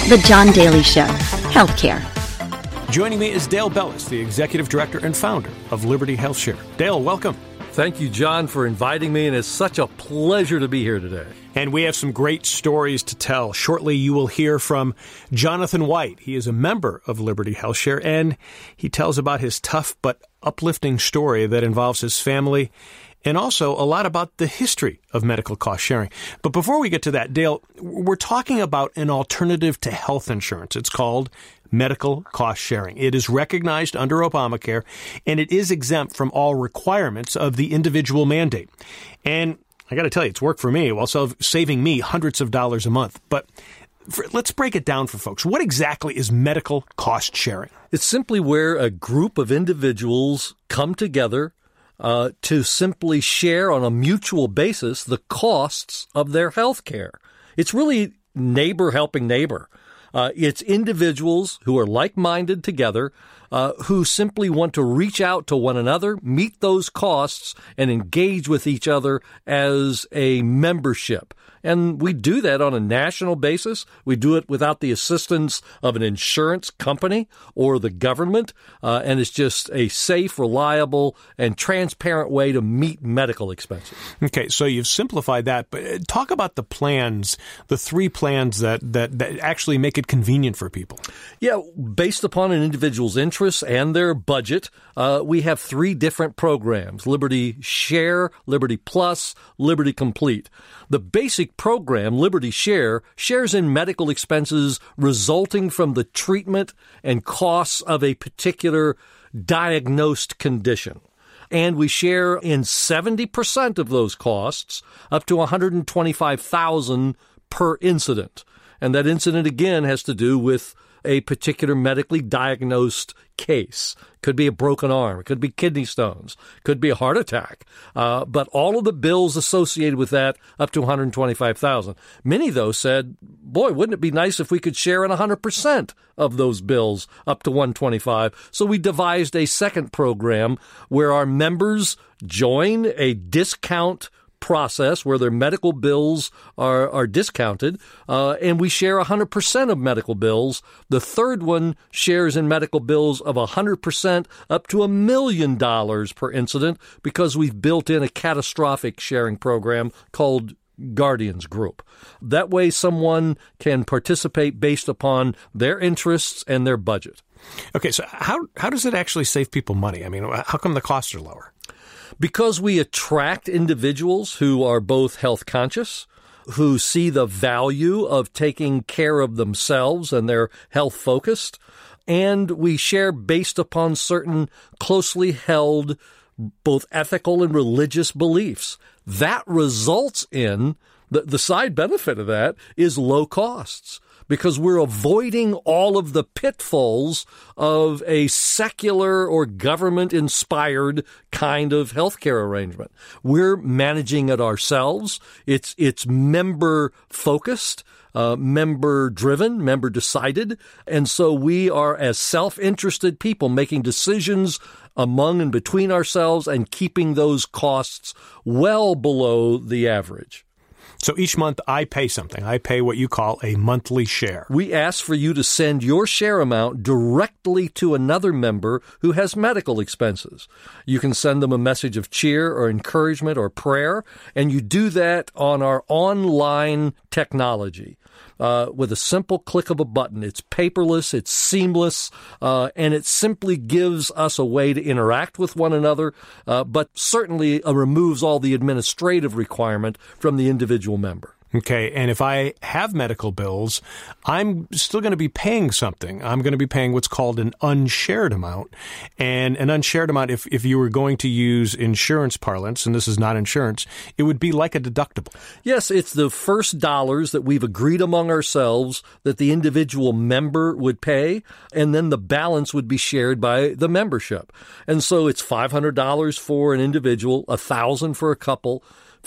The John Daly Show. Healthcare. Joining me is Dale Bellis, the Executive Director and Founder of Liberty HealthShare. Dale, welcome. Thank you, John, for inviting me, and it's such a pleasure to be here today. And we have some great stories to tell. Shortly, you will hear from Jonathan White. He is a member of Liberty HealthShare, and he tells about his tough but uplifting story that involves his family and also a lot about the history of medical cost sharing. But before we get to that, Dale, we're talking about an alternative to health insurance. It's called medical cost sharing. It is recognized under Obamacare, and it is exempt from all requirements of the individual mandate. And I got to tell you, it's worked for me while saving me hundreds of dollars a month. But let's break it down for folks. What exactly is medical cost sharing? It's simply where a group of individuals come together to simply share on a mutual basis the costs of their health care. It's really neighbor helping neighbor. It's individuals who are like-minded together who simply want to reach out to one another, meet those costs, and engage with each other as a membership. And we do that on a national basis. We do it without the assistance of an insurance company or the government. And it's just a safe, reliable, and transparent way to meet medical expenses. Okay, so you've simplified that. But talk about the plans, the three plans that actually make it convenient for people. Yeah, based upon an individual's interests and their budget, we have three different programs: Liberty Share, Liberty Plus, Liberty Complete. The basic program, Liberty Share, shares in medical expenses resulting from the treatment and costs of a particular diagnosed condition. And we share in 70% of those costs, up to $125,000 per incident. And that incident, again, has to do with a particular medically diagnosed case. Could be a broken arm. It could be kidney stones. Could be a heart attack. But all of the bills associated with that up to $125,000. Many, though, said, boy, wouldn't it be nice if we could share in 100% of those bills up to $125,000. So we devised a second program where our members join a discount process where their medical bills are discounted, and we share 100% of medical bills. The third one shares in medical bills of 100% up to $1 million per incident because we've built in a catastrophic sharing program called Guardians Group. That way someone can participate based upon their interests and their budget. Okay, so how does it actually save people money? I mean, how come the costs are lower? Because we attract individuals who are both health conscious, who see the value of taking care of themselves and they're health focused, and we share based upon certain closely held both ethical and religious beliefs. That results in, the side benefit of that is low costs, because we're avoiding all of the pitfalls of a secular or government-inspired kind of healthcare arrangement. We're managing it ourselves. It's member-focused, member-driven, member-decided, and so we are, as self-interested people, making decisions among and between ourselves and keeping those costs well below the average. So each month I pay something. I pay what you call a monthly share. We ask for you to send your share amount directly to another member who has medical expenses. You can send them a message of cheer or encouragement or prayer, and you do that on our online technology. With a simple click of a button. It's paperless, it's seamless, and it simply gives us a way to interact with one another, but certainly removes all the administrative requirement from the individual member. Okay, and if I have medical bills, I'm still going to be paying something. I'm going to be paying what's called an unshared amount. And an unshared amount, if you were going to use insurance parlance, and this is not insurance, it would be like a deductible. Yes, it's the first dollars that we've agreed among ourselves that the individual member would pay, and then the balance would be shared by the membership. And so it's $500 for an individual, $1,000 for a couple,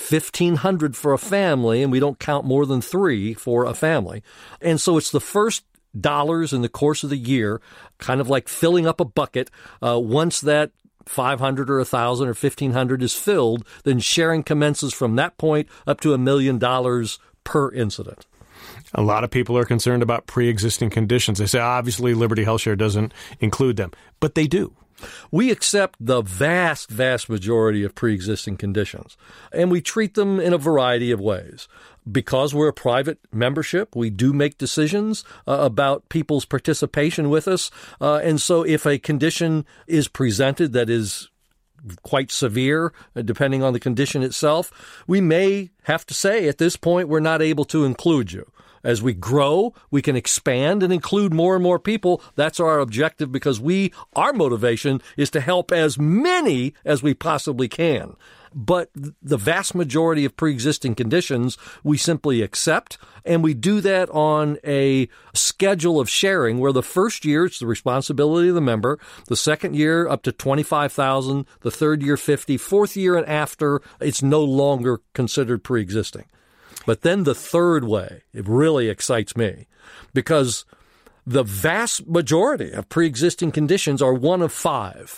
$1,500 for a family, and we don't count more than 3 for a family. And so it's the first dollars in the course of the year, kind of like filling up a bucket. Once that $500 or $1,000 or $1,500 is filled, then sharing commences from that point up to $1 million per incident. A lot of people are concerned about pre-existing conditions. They say, obviously, Liberty HealthShare doesn't include them, but they do. We accept the vast, vast majority of pre-existing conditions, and we treat them in a variety of ways. Because we're a private membership, we do make decisions about people's participation with us. And so if a condition is presented that is quite severe, depending on the condition itself, we may have to say at this point we're not able to include you. As we grow, we can expand and include more and more people. That's our objective because our motivation is to help as many as we possibly can. But the vast majority of pre-existing conditions we simply accept, and we do that on a schedule of sharing where the first year it's the responsibility of the member, the second year up to $25,000, the third year $50,000, fourth year and after it's no longer considered pre-existing. But then the third way, it really excites me because the vast majority of pre-existing conditions are one of five.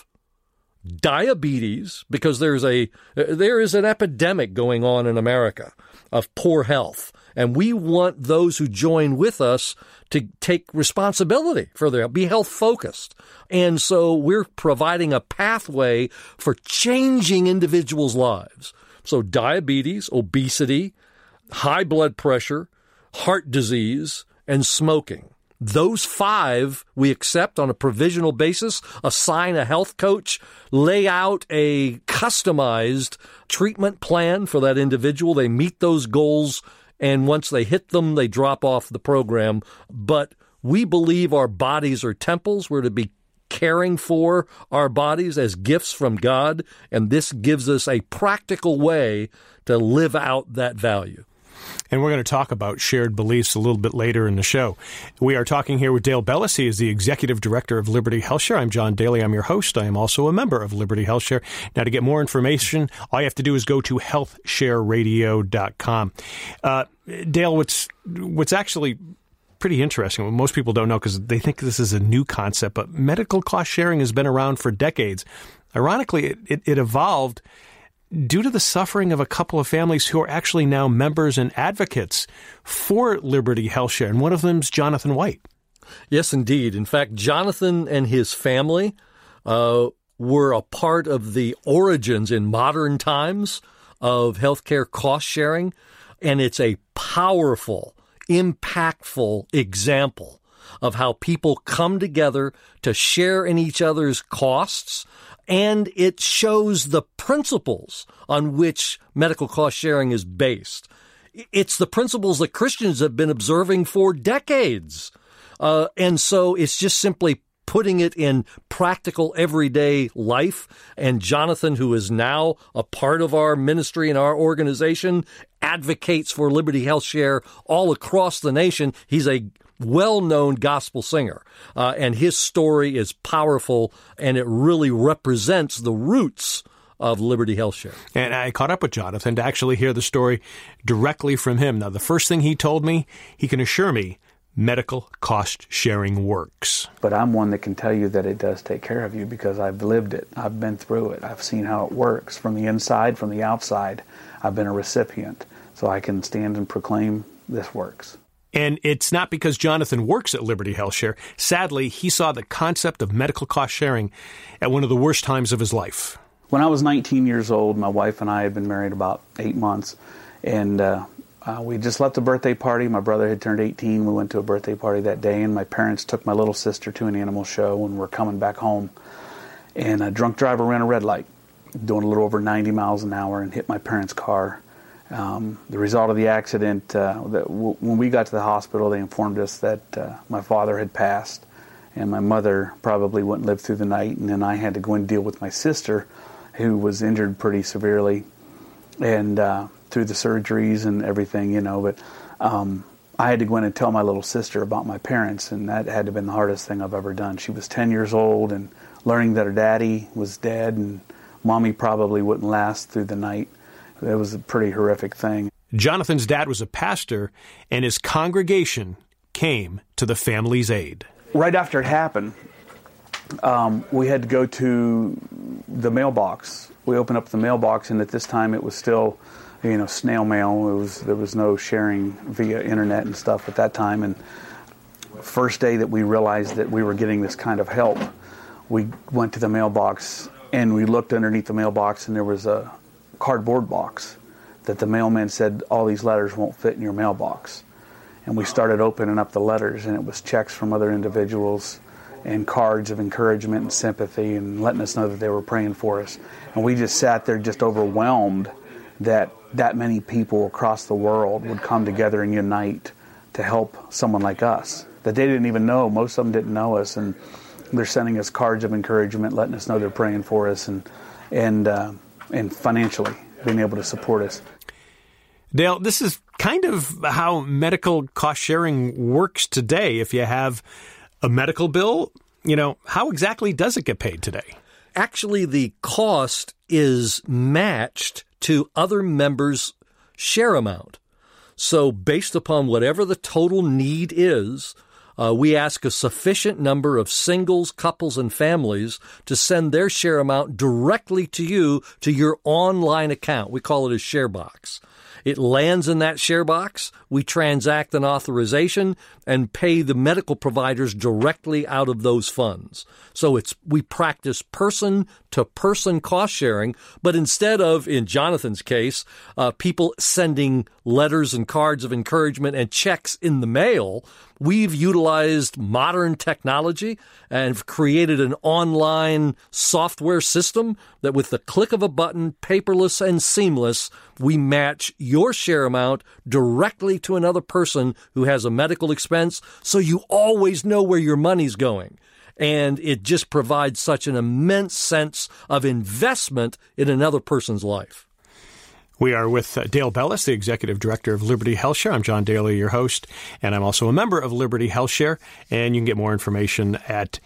Diabetes, because there is an epidemic going on in America of poor health, and we want those who join with us to take responsibility for their be health focused. And so we're providing a pathway for changing individuals' lives. So diabetes, obesity, high blood pressure, heart disease, and smoking. Those five we accept on a provisional basis, assign a health coach, lay out a customized treatment plan for that individual. They meet those goals, and once they hit them, they drop off the program. But we believe our bodies are temples. We're to be caring for our bodies as gifts from God, and this gives us a practical way to live out that value. And we're going to talk about shared beliefs a little bit later in the show. We are talking here with Dale Bellis. He is the Executive Director of Liberty HealthShare. I'm John Daly. I'm your host. I am also a member of Liberty HealthShare. Now, to get more information, all you have to do is go to healthshareradio.com. Dale, what's actually pretty interesting, what most people don't know because they think this is a new concept, but medical cost sharing has been around for decades. Ironically, it evolved due to the suffering of a couple of families who are actually now members and advocates for Liberty HealthShare, and one of them is Jonathan White. Yes, indeed. In fact, Jonathan and his family were a part of the origins in modern times of healthcare cost sharing, and it's a powerful, impactful example of how people come together to share in each other's costs. And it shows the principles on which medical cost sharing is based. It's the principles that Christians have been observing for decades. And so it's just simply putting it in practical everyday life. And Jonathan, who is now a part of our ministry and our organization, advocates for Liberty HealthShare all across the nation. He's a well-known gospel singer, and his story is powerful, and it really represents the roots of Liberty HealthShare. And I caught up with Jonathan to actually hear the story directly from him. Now, the first thing he told me, he can assure me, medical cost sharing works. But I'm one that can tell you that it does take care of you because I've lived it. I've been through it. I've seen how it works from the inside, from the outside. I've been a recipient, so I can stand and proclaim this works. And it's not because Jonathan works at Liberty HealthShare. Sadly, he saw the concept of medical cost sharing at one of the worst times of his life. When I was 19 years old, my wife and I had been married about 8 months, and we just left a birthday party. My brother had turned 18. We went to a birthday party that day, and my parents took my little sister to an animal show, and we're coming back home. And a drunk driver ran a red light, doing a little over 90 miles an hour, and hit my parents' car. The result of the accident, when we got to the hospital, they informed us that my father had passed, and my mother probably wouldn't live through the night, and then I had to go and deal with my sister, who was injured pretty severely, and through the surgeries and everything, but I had to go in and tell my little sister about my parents, and that had to have been the hardest thing I've ever done. She was 10 years old, and learning that her daddy was dead, and mommy probably wouldn't last through the night. It was a pretty horrific thing. Jonathan's dad was a pastor, and his congregation came to the family's aid. Right after it happened, we had to go to the mailbox. We opened up the mailbox, and at this time it was still snail mail. There was no sharing via internet and stuff at that time. And first day that we realized that we were getting this kind of help, we went to the mailbox and we looked underneath the mailbox, and there was a cardboard box that the mailman said, all these letters won't fit in your mailbox. And we started opening up the letters, and it was checks from other individuals and cards of encouragement and sympathy and letting us know that they were praying for us. And we just sat there just overwhelmed that many people across the world would come together and unite to help someone like us that they didn't even know. Most of them didn't know us, and they're sending us cards of encouragement, letting us know they're praying for us, and financially being able to support us. Dale, this is kind of how medical cost sharing works today. If you have a medical bill, how exactly does it get paid today? Actually, the cost is matched to other members' share amount. So based upon whatever the total need is, we ask a sufficient number of singles, couples, and families to send their share amount directly to you, to your online account. We call it a share box. It lands in that share box. We transact an authorization and pay the medical providers directly out of those funds. So we practice person-to-person cost sharing, but instead of, in Jonathan's case, people sending letters and cards of encouragement and checks in the mail, we've utilized modern technology and created an online software system that with the click of a button, paperless and seamless, we match your share amount directly to another person who has a medical expense, so you always know where your money's going. And it just provides such an immense sense of investment in another person's life. We are with Dale Bellis, the Executive Director of Liberty HealthShare. I'm John Daly, your host, and I'm also a member of Liberty HealthShare, and you can get more information at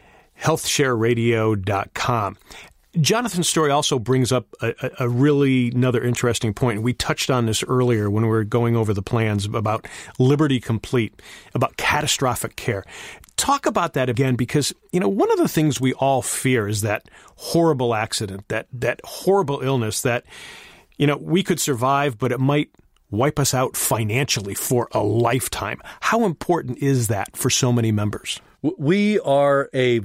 healthshareradio.com. Jonathan's story also brings up a really another interesting point. We touched on this earlier when we were going over the plans about Liberty Complete, about catastrophic care. Talk about that again, because, one of the things we all fear is that horrible accident, that horrible illness that, we could survive, but it might wipe us out financially for a lifetime. How important is that for so many members? We are a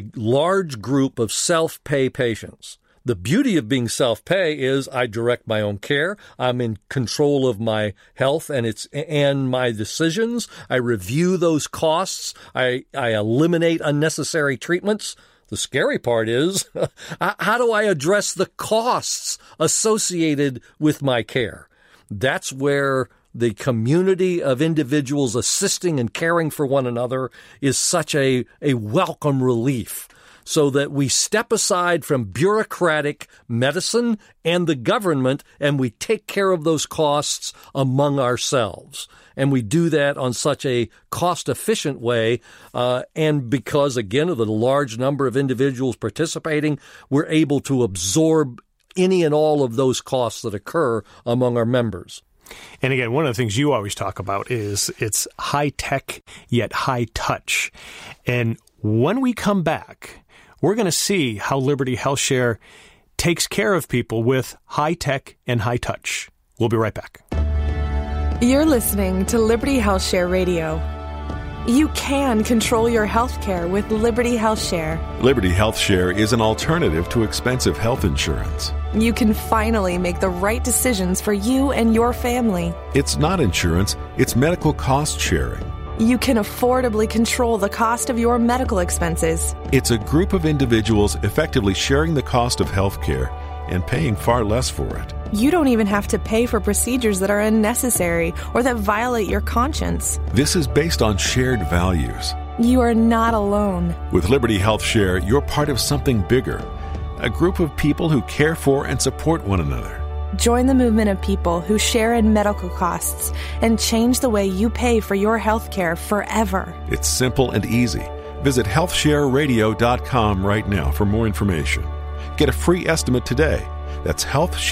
large group of self-pay patients. The beauty of being self-pay is I direct my own care. I'm in control of my health and my decisions. I review those costs. I eliminate unnecessary treatments. The scary part is, how do I address the costs associated with my care? That's where the community of individuals assisting and caring for one another is such a welcome relief, so that we step aside from bureaucratic medicine and the government, and we take care of those costs among ourselves. And we do that on such a cost-efficient way, and because, again, of the large number of individuals participating, we're able to absorb any and all of those costs that occur among our members. And again, one of the things you always talk about is it's high-tech yet high-touch. And when we come back, we're going to see how Liberty HealthShare takes care of people with high-tech and high-touch. We'll be right back. You're listening to Liberty HealthShare Radio. You can control your health care with Liberty HealthShare. Liberty HealthShare is an alternative to expensive health insurance. You can finally make the right decisions for you and your family. It's not insurance, it's medical cost sharing. You can affordably control the cost of your medical expenses. It's a group of individuals effectively sharing the cost of health care and paying far less for it. You don't even have to pay for procedures that are unnecessary or that violate your conscience. This is based on shared values. You are not alone. With Liberty HealthShare, you're part of something bigger, a group of people who care for and support one another. Join the movement of people who share in medical costs and change the way you pay for your health care forever. It's simple and easy. Visit healthshareradio.com right now for more information. Get a free estimate today. That's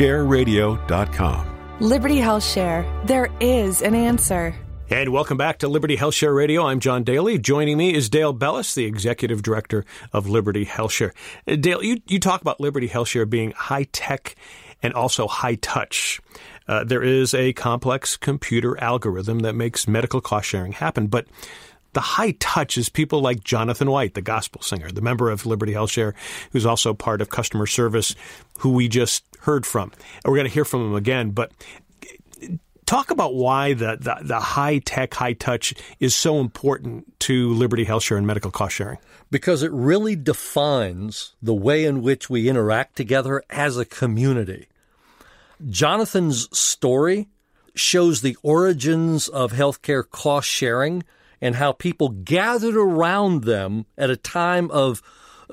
healthshareradio.com. Liberty HealthShare. There is an answer. And welcome back to Liberty HealthShare Radio. I'm John Daly. Joining me is Dale Bellis, the Executive Director of Liberty HealthShare. Dale, you talk about Liberty HealthShare being high-tech and also high-touch. there is a complex computer algorithm that makes medical cost sharing happen. But the high touch is people like Jonathan White, the gospel singer, the member of Liberty HealthShare, who's also part of customer service, who we just heard from. And we're going to hear from him again. But talk about why the high-tech, high-touch is so important to Liberty HealthShare and medical cost sharing. Because it really defines the way in which we interact together as a community. Jonathan's story shows the origins of healthcare cost sharing and how people gathered around them at a time of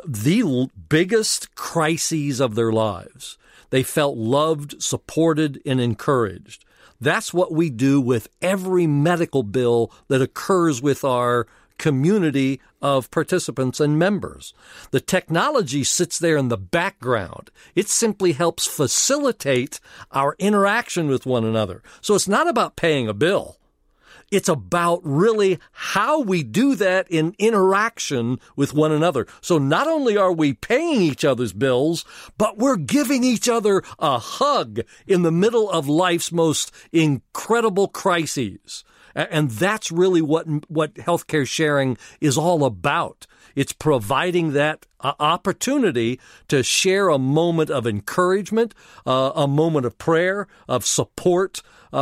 the biggest crises of their lives. They felt loved, supported, and encouraged. That's what we do with every medical bill that occurs with our community of participants and members. The technology sits there in the background. It simply helps facilitate our interaction with one another. So it's not about paying a bill. It's about really how we do that in interaction with one another. So not only are we paying each other's bills, but we're giving each other a hug in the middle of life's most incredible crises. And that's really what healthcare sharing is all about. It's providing that opportunity to share a moment of encouragement, a moment of prayer, of support,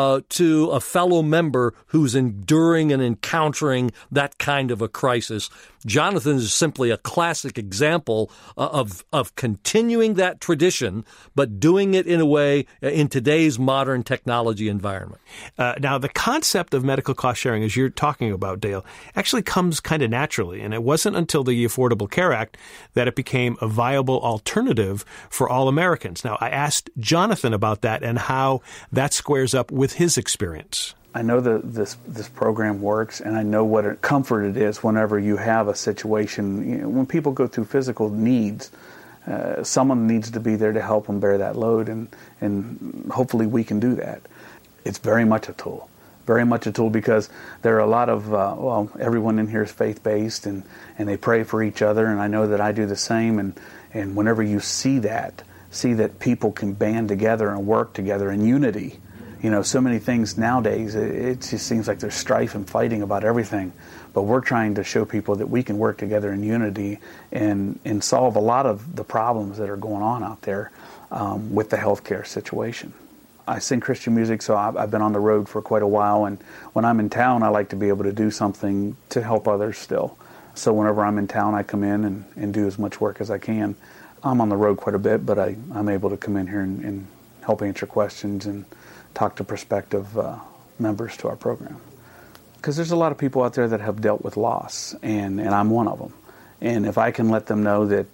to a fellow member who's enduring and encountering that kind of a crisis. Jonathan is simply a classic example of continuing that tradition, but doing it in a way in today's modern technology environment. Now, the concept of medical cost sharing, as you're talking about, Dale, actually comes kind of naturally, and it wasn't until the Affordable Care Act that it became a viable alternative for all Americans. Now, I asked Jonathan about that and how that squares up with his experience. I know that this program works, and I know what a comfort it is whenever you have a situation. You know, when people go through physical needs, someone needs to be there to help them bear that load, and hopefully we can do that. It's very much a tool. Very much a tool, because there are a lot of, everyone in here is faith-based, and they pray for each other, and I know that I do the same, and whenever you see that people can band together and work together in unity. You know, so many things nowadays, it just seems like there's strife and fighting about everything, but we're trying to show people that we can work together in unity and solve a lot of the problems that are going on out there with the healthcare situation. I sing Christian music, so I've been on the road for quite a while, and when I'm in town, I like to be able to do something to help others still. So whenever I'm in town, I come in and do as much work as I can. I'm on the road quite a bit, but I'm able to come in here and help answer questions and talk to prospective members to our program. Because there's a lot of people out there that have dealt with loss, and I'm one of them. And if I can let them know that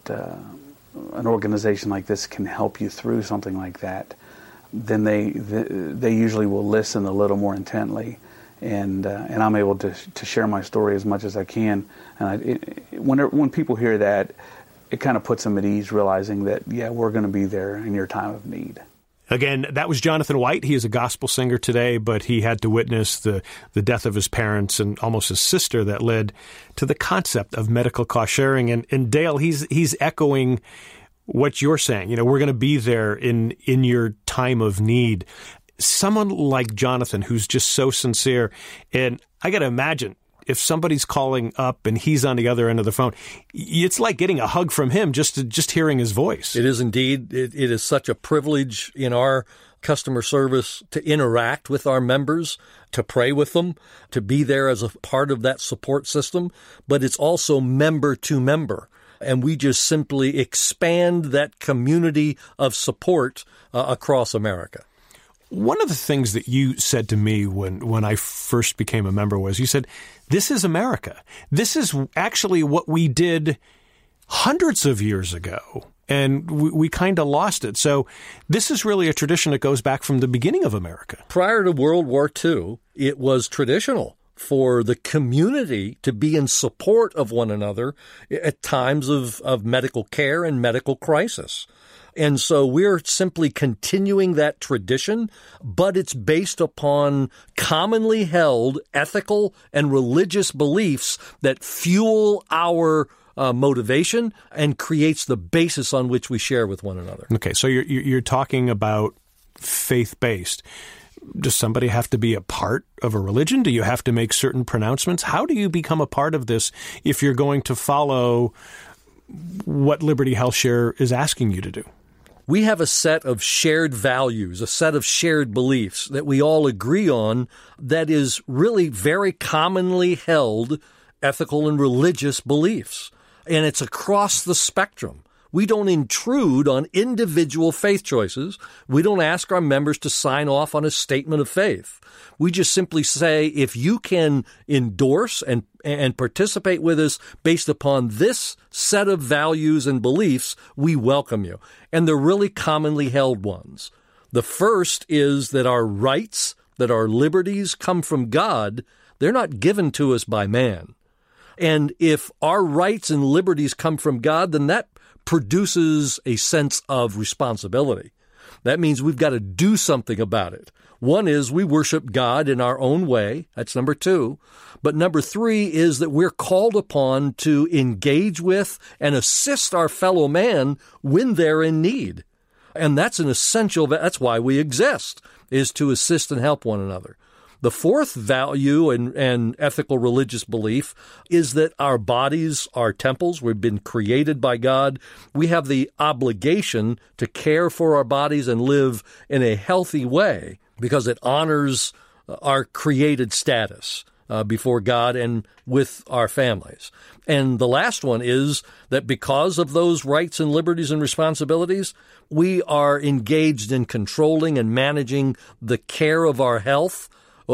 an organization like this can help you through something like that, then they usually will listen a little more intently, and I'm able to share my story as much as I can. And when people hear that, it kind of puts them at ease, realizing that, yeah, we're going to be there in your time of need. Again, that was Jonathan White. He is a gospel singer today, but he had to witness the death of his parents and almost his sister that led to the concept of medical cost sharing. And Dale, he's echoing what you're saying. You know, we're going to be there in your time of need. Someone like Jonathan, who's just so sincere, and I got to imagine, if somebody's calling up and he's on the other end of the phone, it's like getting a hug from him just hearing his voice. It is indeed. It is such a privilege in our customer service to interact with our members, to pray with them, to be there as a part of that support system. But it's also member to member. And we just simply expand that community of support across America. One of the things that you said to me when I first became a member was, you said, this is America. This is actually what we did hundreds of years ago, and we kind of lost it. So this is really a tradition that goes back from the beginning of America. Prior to World War II, it was traditional for the community to be in support of one another at times of medical care and medical crisis. And so we're simply continuing that tradition, but it's based upon commonly held ethical and religious beliefs that fuel our motivation and creates the basis on which we share with one another. Okay, so you're talking about faith-based. Does somebody have to be a part of a religion? Do you have to make certain pronouncements? How do you become a part of this if you're going to follow what Liberty HealthShare is asking you to do? We have a set of shared values, a set of shared beliefs that we all agree on that is really very commonly held ethical and religious beliefs. And it's across the spectrum. We don't intrude on individual faith choices. We don't ask our members to sign off on a statement of faith. We just simply say, if you can endorse and participate with us based upon this set of values and beliefs, we welcome you. And they're really commonly held ones. The first is that our rights, that our liberties come from God. They're not given to us by man. And if our rights and liberties come from God, then that produces a sense of responsibility. That means we've got to do something about it. One is we worship God in our own way. That's number 2. But number 3 is that we're called upon to engage with and assist our fellow man when they're in need. And that's an essential, that's why we exist, is to assist and help one another. The fourth value and ethical religious belief is that our bodies are temples. We've been created by God. We have the obligation to care for our bodies and live in a healthy way because it honors our created status before God and with our families. And the last one is that because of those rights and liberties and responsibilities, we are engaged in controlling and managing the care of our health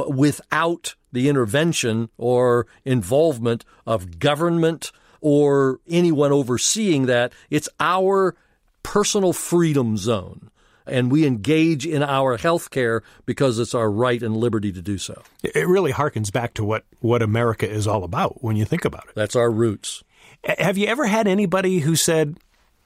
without the intervention or involvement of government or anyone overseeing that. It's our personal freedom zone, and we engage in our health care because it's our right and liberty to do so. It really harkens back to what America is all about when you think about it. That's our roots. Have you ever had anybody who said,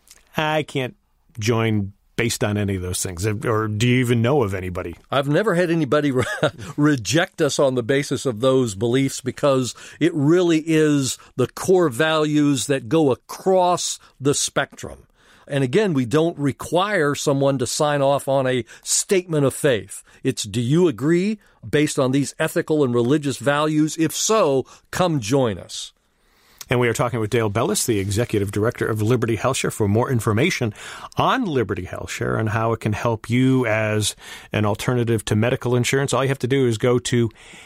I can't join based on any of those things? Or do you even know of anybody? I've never had anybody reject us on the basis of those beliefs because it really is the core values that go across the spectrum. And again, we don't require someone to sign off on a statement of faith. It's, do you agree based on these ethical and religious values? If so, come join us. And we are talking with Dale Bellis, the Executive Director of Liberty HealthShare. For more information on Liberty HealthShare and how it can help you as an alternative to medical insurance, all you have to do is go to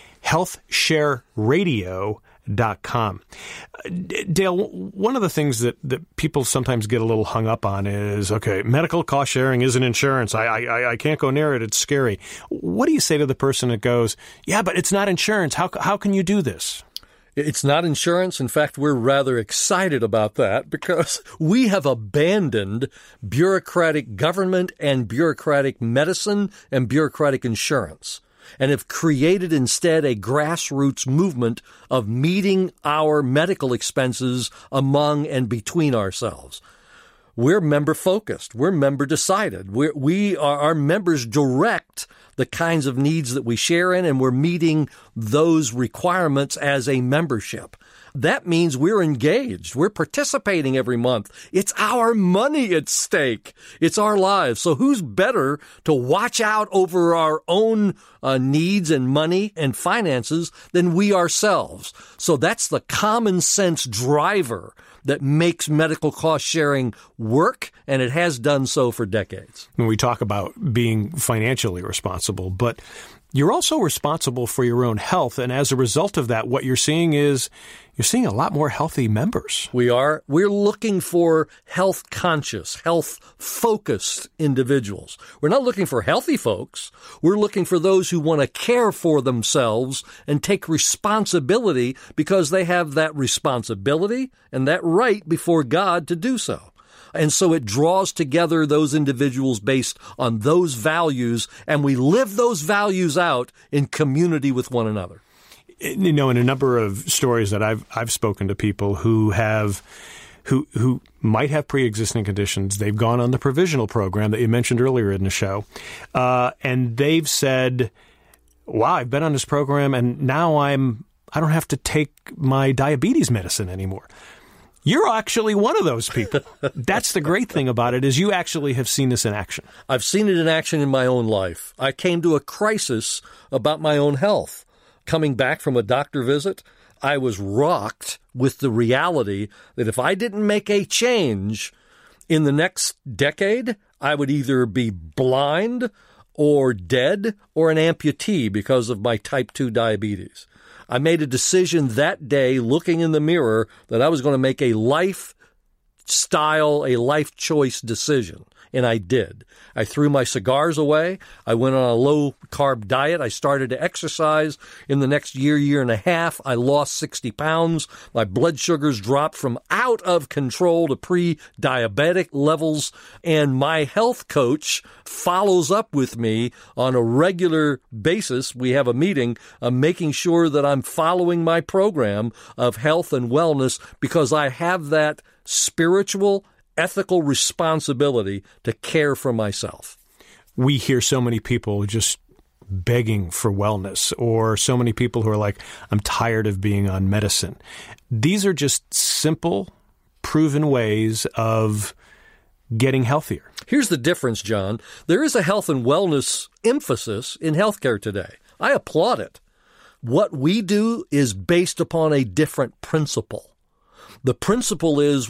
healthshareradio.com. Dale, one of the things that people sometimes get a little hung up on is, okay, medical cost sharing isn't insurance. I can't go near it. It's scary. What do you say to the person that goes, yeah, but it's not insurance. How can you do this? It's not insurance. In fact, we're rather excited about that because we have abandoned bureaucratic government and bureaucratic medicine and bureaucratic insurance and have created instead a grassroots movement of meeting our medical expenses among and between ourselves. We're member-focused. We're member-decided. Our members direct the kinds of needs that we share in, and we're meeting those requirements as a membership. That means we're engaged. We're participating every month. It's our money at stake. It's our lives. So who's better to watch out over our own needs and money and finances than we ourselves? So that's the common sense driver that makes medical cost sharing work, and it has done so for decades. When we talk about being financially responsible, but you're also responsible for your own health, and as a result of that, what you're seeing is you're seeing a lot more healthy members. We are. We're looking for health-conscious, health-focused individuals. We're not looking for healthy folks. We're looking for those who want to care for themselves and take responsibility because they have that responsibility and that right before God to do so. And so it draws together those individuals based on those values, and we live those values out in community with one another. You know, in a number of stories that I've spoken to people who might have pre-existing conditions, they've gone on the provisional program that you mentioned earlier in the show, and they've said, wow, I've been on this program and now I don't have to take my diabetes medicine anymore. You're actually one of those people. That's the great thing about it, is you actually have seen this in action. I've seen it in action in my own life. I came to a crisis about my own health. Coming back from a doctor visit, I was rocked with the reality that if I didn't make a change in the next decade, I would either be blind or dead or an amputee because of my type 2 diabetes. I made a decision that day, looking in the mirror, that I was going to make a lifestyle, a life choice decision. And I did. I threw my cigars away. I went on a low-carb diet. I started to exercise. In the next year and a half, I lost 60 pounds. My blood sugars dropped from out of control to pre-diabetic levels. And my health coach follows up with me on a regular basis. We have a meeting making sure that I'm following my program of health and wellness, because I have that spiritual, ethical responsibility to care for myself. We hear so many people just begging for wellness, or so many people who are like, I'm tired of being on medicine. These are just simple, proven ways of getting healthier. Here's the difference, John. There is a health and wellness emphasis in healthcare today. I applaud it. What we do is based upon a different principle. The principle is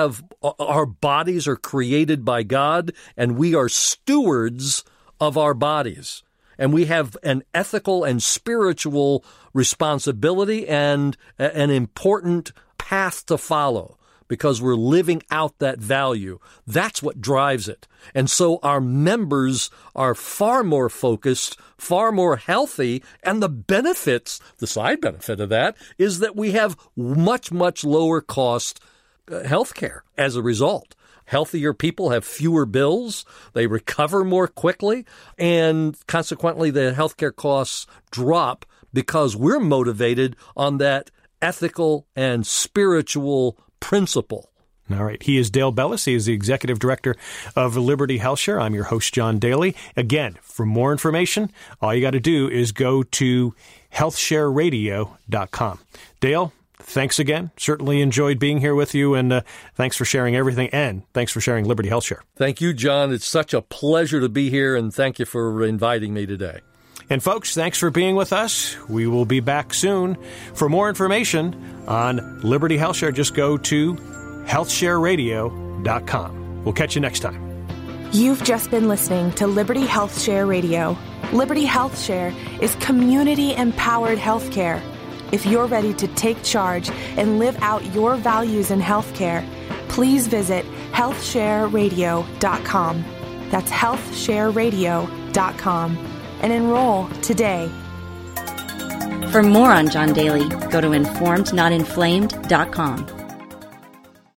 our bodies are created by God, and we are stewards of our bodies. And we have an ethical and spiritual responsibility and an important path to follow, because we're living out that value. That's what drives it. And so our members are far more focused, far more healthy, and the benefits, the side benefit of that, is that we have much, much lower cost health care as a result. Healthier people have fewer bills, they recover more quickly, and consequently the healthcare costs drop because we're motivated on that ethical and spiritual principle. All right. He is Dale Bellis. He is the Executive Director of Liberty HealthShare. I'm your host, John Daly. Again, for more information, all you got to do is go to healthshareradio.com. Dale, thanks again. Certainly enjoyed being here with you, and thanks for sharing everything, and thanks for sharing Liberty HealthShare. Thank you, John. It's such a pleasure to be here, and thank you for inviting me today. And folks, thanks for being with us. We will be back soon. For more information on Liberty HealthShare, just go to healthshareradio.com. We'll catch you next time. You've just been listening to Liberty HealthShare Radio. Liberty HealthShare is community-empowered healthcare. If you're ready to take charge and live out your values in healthcare, please visit healthshareradio.com. That's healthshareradio.com. And enroll today. For more on John Daly, go to informednotinflamed.com.